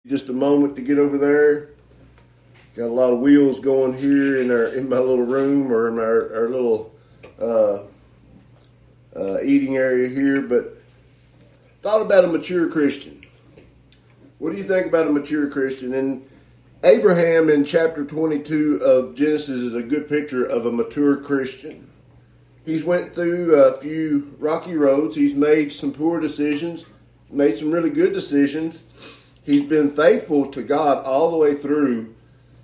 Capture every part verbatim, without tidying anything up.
Just a moment to get over there. Got a lot of wheels going here in our in my little room or in our, our little uh, uh, eating area here. But thought about a mature Christian. What do you think about a mature Christian? And Abraham in chapter twenty-two of Genesis is a good picture of a mature Christian. He's went through a few rocky roads. He's made some poor decisions, made some really good decisions. He's been faithful to God all the way through,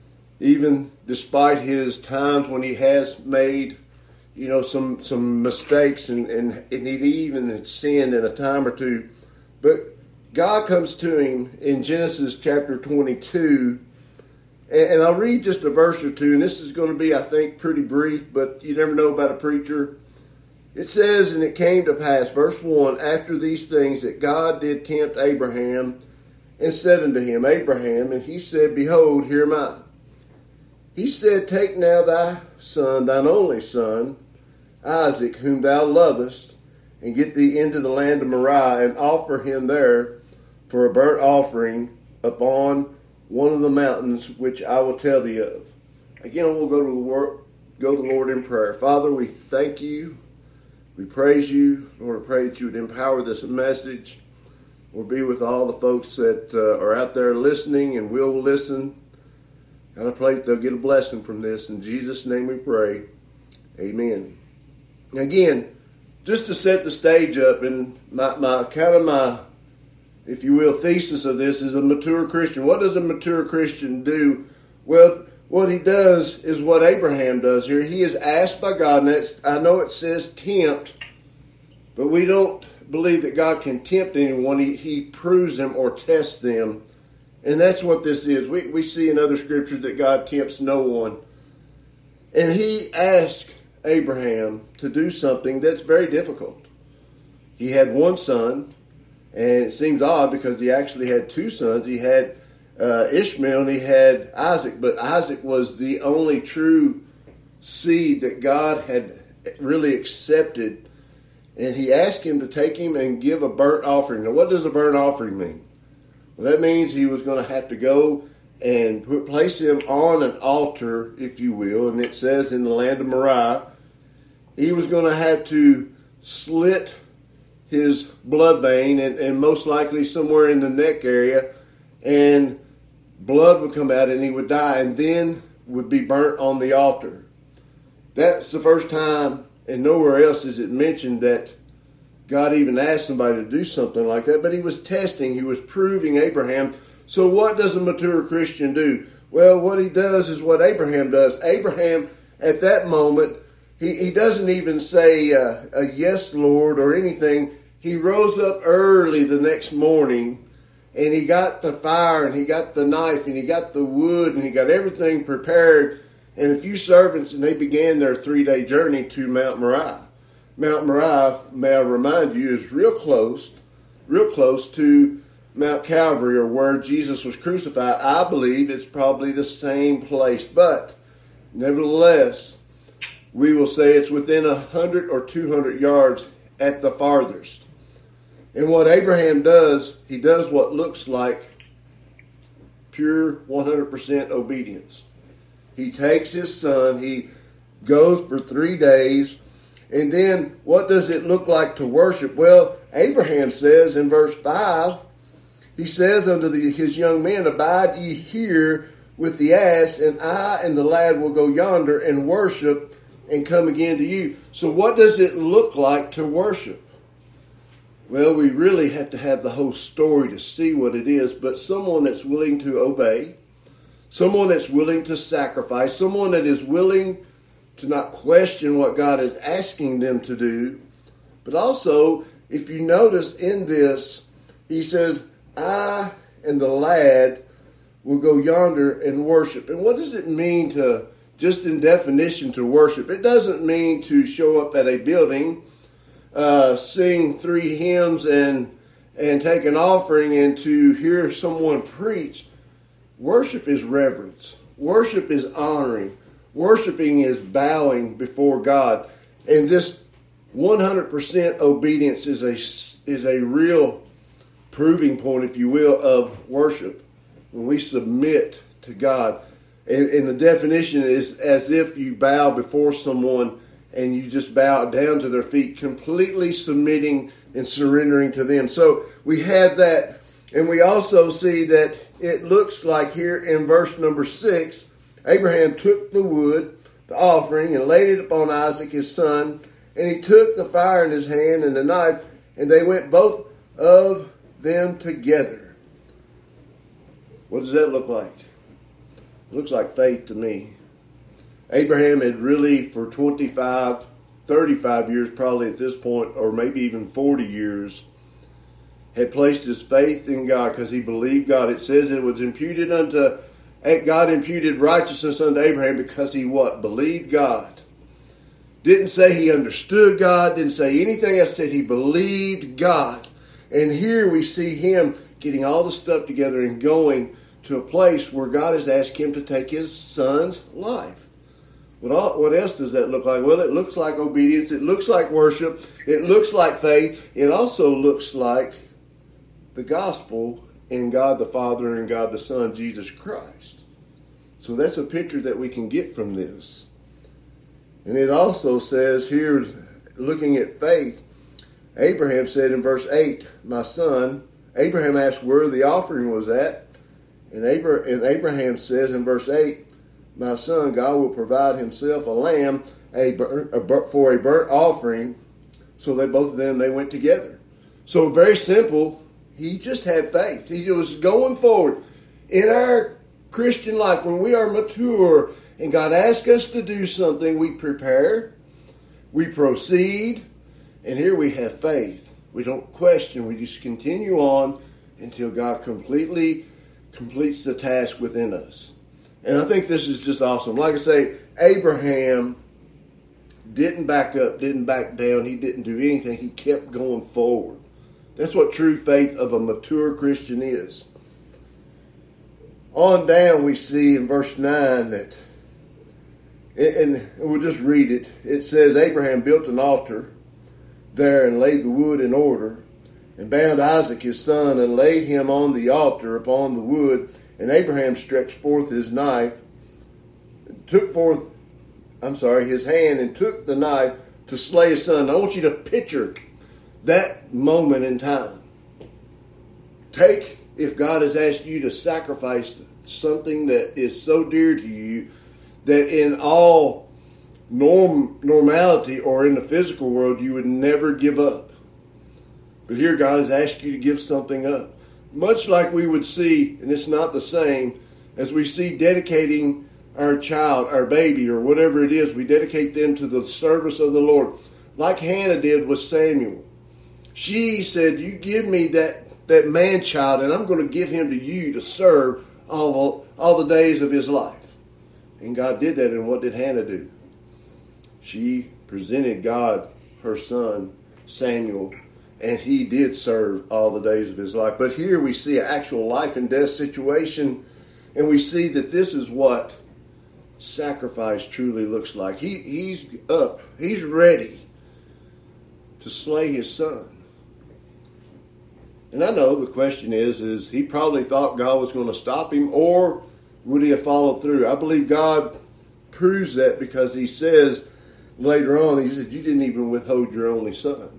even despite his times when he has made, you know, some some mistakes and, and, and he even had sinned in a time or two. But God comes to him in Genesis chapter twenty-two, and, and I'll read just a verse or two, and this is going to be, I think, pretty brief, but you never know about a preacher. It says, "And it came to pass," verse one, "after these things that God did tempt Abraham, and said unto him, Abraham, and he said, Behold, here am I. He said, Take now thy son, thine only son, Isaac, whom thou lovest, and get thee into the land of Moriah, and offer him there for a burnt offering upon one of the mountains which I will tell thee of." Again, we'll go to the Lord, go to the Lord in prayer. Father, we thank you. We praise you. Lord, I pray that you would empower this message. We'll be with all the folks that uh, are out there listening and will listen. And I pray that they'll get a blessing from this. In Jesus' name we pray. Amen. Again, just to set the stage up, and my, my kind of my, if you will, thesis of this is a mature Christian. What does a mature Christian do? Well, what he does is what Abraham does here. He is asked by God, and it's, I know it says tempt, but we don't believe that God can tempt anyone. He, he proves them or tests them. And that's what this is. We, we see in other scriptures that God tempts no one. And he asked Abraham to do something that's very difficult. He had one son, and it seems odd because he actually had two sons. He had uh, Ishmael and he had Isaac, but Isaac was the only true seed that God had really accepted. And he asked him to take him and give a burnt offering. Now, what does a burnt offering mean? Well, that means he was going to have to go and put, place him on an altar, if you will. And it says in the land of Moriah, he was going to have to slit his blood vein and, and most likely somewhere in the neck area. And blood would come out and he would die and then would be burnt on the altar. That's the first time. And nowhere else is it mentioned that God even asked somebody to do something like that. But he was testing. He was proving Abraham. So what does a mature Christian do? Well, what he does is what Abraham does. Abraham, at that moment, he, he doesn't even say, uh, a yes, Lord, or anything. He rose up early the next morning, and he got the fire, and he got the knife, and he got the wood, and he got everything prepared, and a few servants, and they began their three-day journey to Mount Moriah. Mount Moriah, may I remind you, is real close, real close to Mount Calvary, or where Jesus was crucified. I believe it's probably the same place, but nevertheless, we will say it's within a hundred or two hundred yards at the farthest. And what Abraham does, he does what looks like pure one hundred percent obedience. He takes his son, he goes for three days, and then what does it look like to worship? Well, Abraham says in verse five, he says unto the, his young men, Abide ye here with the ass, and I and the lad will go yonder and worship and come again to you. So what does it look like to worship? Well, we really have to have the whole story to see what it is, but someone that's willing to obey, someone that's willing to sacrifice, someone that is willing to not question what God is asking them to do. But also, if you notice in this, he says, I and the lad will go yonder and worship. And what does it mean to, just in definition, to worship? It doesn't mean to show up at a building, uh, sing three hymns and, and take an offering and to hear someone preach. Worship is reverence. Worship is honoring. Worshiping is bowing before God. And this one hundred percent obedience is a, is a real proving point, if you will, of worship. when we submit to God. And, and the definition is as if you bow before someone and you just bow down to their feet, completely submitting and surrendering to them. So we have that. And we also see that it looks like here in verse number six, Abraham took the wood, the offering, and laid it upon Isaac his son. And he took the fire in his hand and the knife, and they went both of them together. What does that look like? It looks like faith to me. Abraham had really, for twenty-five, thirty-five years probably at this point, or maybe even forty years, had placed his faith in God because he believed God. It says it was imputed unto, God imputed righteousness unto Abraham because he what? Believed God. Didn't say he understood God, didn't say anything else, said he believed God. And here we see him getting all the stuff together and going to a place where God has asked him to take his son's life. What, all, what else does that look like? Well, it looks like obedience. It looks like worship. It looks like faith. It also looks like the gospel in God the Father and God the Son, Jesus Christ. So that's a picture that we can get from this. And it also says here, looking at faith, Abraham said in verse eight, my son, Abraham asked where the offering was at. And Abraham says in verse eight, my son, God will provide himself a lamb a, a, for a burnt offering. So they both of them, they went together. So very simple. He just had faith. He was going forward. In our Christian life, when we are mature and God asks us to do something, we prepare, we proceed, and here we have faith. We don't question. We just continue on until God completely completes the task within us. And I think this is just awesome. Like I say, Abraham didn't back up, didn't back down. He didn't do anything. He kept going forward. That's what true faith of a mature Christian is. On down we see in verse nine that, and we'll just read it. It says, Abraham built an altar there and laid the wood in order, and bound Isaac his son, and laid him on the altar upon the wood. And Abraham stretched forth his knife, took forth, I'm sorry, his hand, and took the knife to slay his son. I want you to picture that moment in time. Take, if God has asked you to sacrifice something that is so dear to you, that in all norm, normality or in the physical world you would never give up. But here God has asked you to give something up. Much like we would see, and it's not the same, as we see dedicating our child, our baby, or whatever it is, we dedicate them to the service of the Lord. Like Hannah did with Samuel. She said, you give me that, that man-child, and I'm going to give him to you to serve all the, all the days of his life. And God did that, and what did Hannah do? She presented God her son, Samuel, and he did serve all the days of his life. But here we see an actual life and death situation, and we see that this is what sacrifice truly looks like. He, he's up. He's ready to slay his son. And I know the question is, is he probably thought God was going to stop him, or would he have followed through? I believe God proves that because he says later on, he said, you didn't even withhold your only son.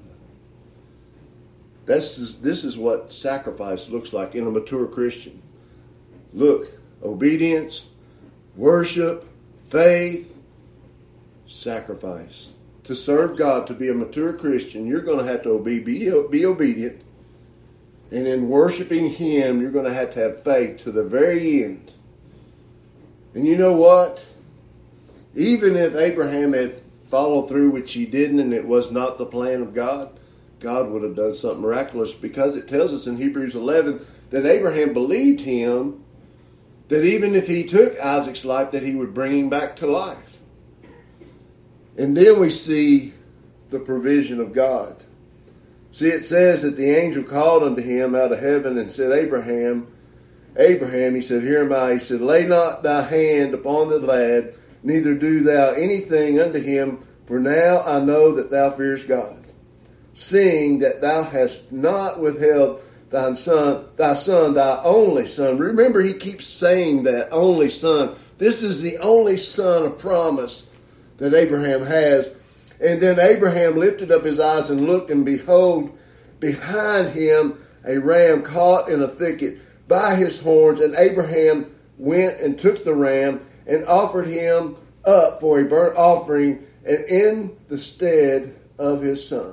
That's, this is what sacrifice looks like in a mature Christian. Look, obedience, worship, faith, sacrifice. To serve God, to be a mature Christian, you're going to have to be, be, be obedient. And in worshiping Him, you're going to have to have faith to the very end. And you know what? Even if Abraham had followed through, which he didn't, and it was not the plan of God, God would have done something miraculous, because it tells us in Hebrews eleven that Abraham believed him, that even if he took Isaac's life, that he would bring him back to life. And then we see the provision of God. See, it says that the angel called unto him out of heaven and said, Abraham, Abraham, he said, here am I. He said, lay not thy hand upon the lad, neither do thou anything unto him, for now I know that thou fearest God, seeing that thou hast not withheld thy son, thy son, thy only son. Remember, he keeps saying that, only son. This is the only son of promise that Abraham has. And then Abraham lifted up his eyes and looked, and behold, behind him a ram caught in a thicket by his horns. And Abraham went and took the ram and offered him up for a burnt offering, and in the stead of his son.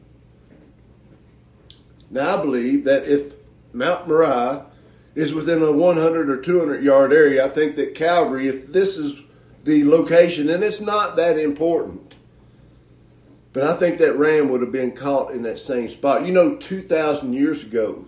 Now I believe that if Mount Moriah is within a one hundred or two hundred yard area, I think that Calvary, if this is the location, and it's not that important, but I think that ram would have been caught in that same spot. You know, two thousand years ago,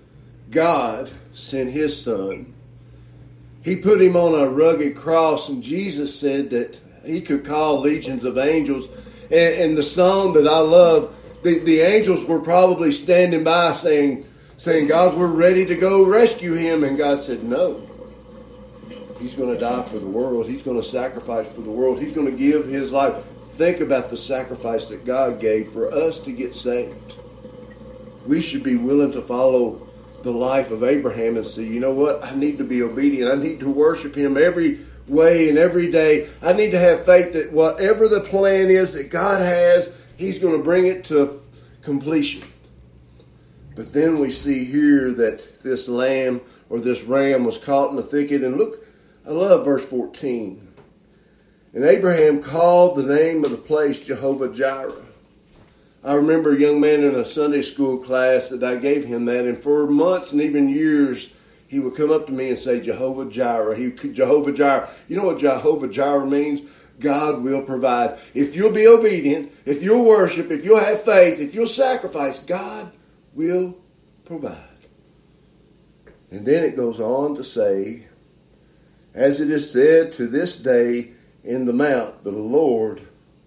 God sent his son. He put him on a rugged cross, and Jesus said that he could call legions of angels. And, and the song that I love, the, the angels were probably standing by saying, saying, God, we're ready to go rescue him. And God said, no. He's going to die for the world. He's going to sacrifice for the world. He's going to give his life. Think about the sacrifice that God gave for us to get saved. We should be willing to follow the life of Abraham and say, you know what? I need to be obedient. I need to worship him every way and every day. I need to have faith that whatever the plan is that God has, he's going to bring it to completion. But then we see here that this lamb or this ram was caught in the thicket. And look, I love verse fourteen. And Abraham called the name of the place Jehovah Jireh. I remember a young man in a Sunday school class that I gave him that, and for months and even years, he would come up to me and say, Jehovah Jireh. He, Jehovah Jireh. You know what Jehovah Jireh means? God will provide. If you'll be obedient, if you'll worship, if you'll have faith, if you'll sacrifice, God will provide. And then it goes on to say, as it is said to this day in the mount, the Lord,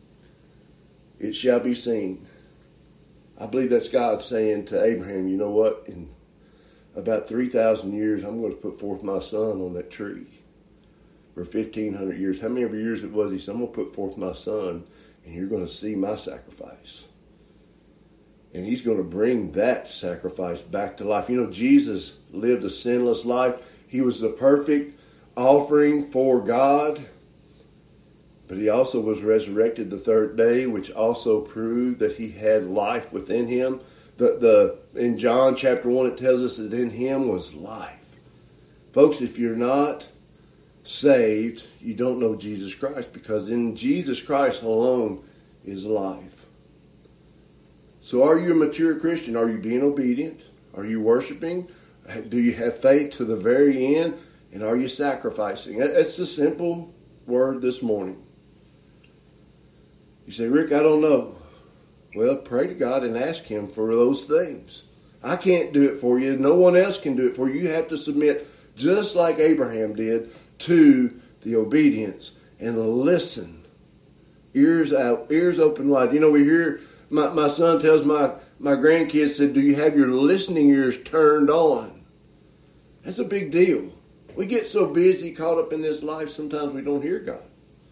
it shall be seen. I believe that's God saying to Abraham, you know what? In about three thousand years, I'm going to put forth my son on that tree. For fifteen hundred years. How many ever years it was? He said, I'm going to put forth my son, and you're going to see my sacrifice. And he's going to bring that sacrifice back to life. You know, Jesus lived a sinless life. He was the perfect offering for God. But he also was resurrected the third day, which also proved that he had life within him. The, the in John chapter one, it tells us that in him was life. Folks, if you're not saved, you don't know Jesus Christ, because in Jesus Christ alone is life. So are you a mature Christian? Are you being obedient? Are you worshiping? Do you have faith to the very end? And are you sacrificing? That's the simple word this morning. You say, Rick, I don't know. Well, pray to God and ask him for those things. I can't do it for you. No one else can do it for you. You have to submit, just like Abraham did, to the obedience and listen. Ears out, ears open wide. You know, we hear, my, my son tells my, my grandkids, said, do you have your listening ears turned on? That's a big deal. We get so busy, caught up in this life, sometimes we don't hear God.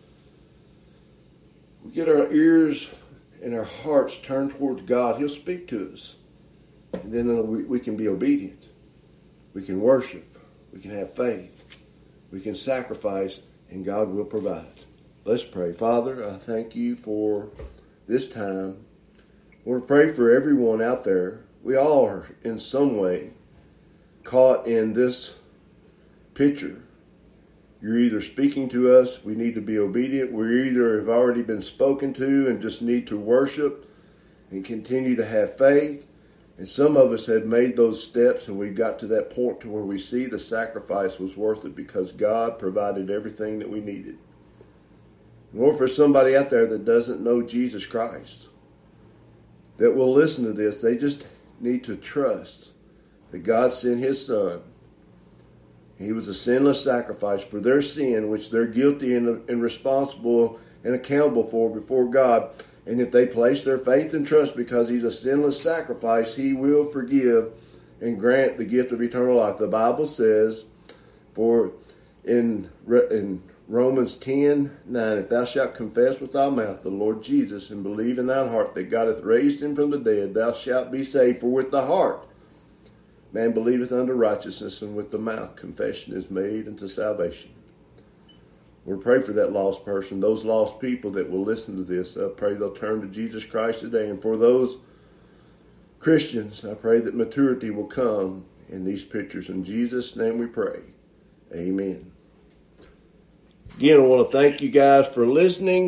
We get our ears and our hearts turned towards God. He'll speak to us. And then we, we can be obedient. We can worship. We can have faith. We can sacrifice, and God will provide. Let's pray. Father, I thank you for this time. Lord, pray for everyone out there. We all are in some way caught in this picture. You're either speaking to us, we need to be obedient. We either have already been spoken to and just need to worship and continue to have faith. And some of us had made those steps, and we got to that point to where we see the sacrifice was worth it because God provided everything that we needed. Lord, for somebody out there that doesn't know Jesus Christ, that will listen to this, they just need to trust that God sent his son. He was a sinless sacrifice for their sin, which they're guilty and, and responsible and accountable for before God. And if they place their faith and trust because he's a sinless sacrifice, he will forgive and grant the gift of eternal life. The Bible says, for in, in Romans ten nine, if thou shalt confess with thy mouth the Lord Jesus and believe in thine heart that God hath raised him from the dead, thou shalt be saved. For with the heart man believeth unto righteousness, and with the mouth confession is made unto salvation. We pray for that lost person, those lost people that will listen to this. I pray they'll turn to Jesus Christ today. And for those Christians, I pray that maturity will come in these pictures. In Jesus' name we pray. Amen. Again, I want to thank you guys for listening.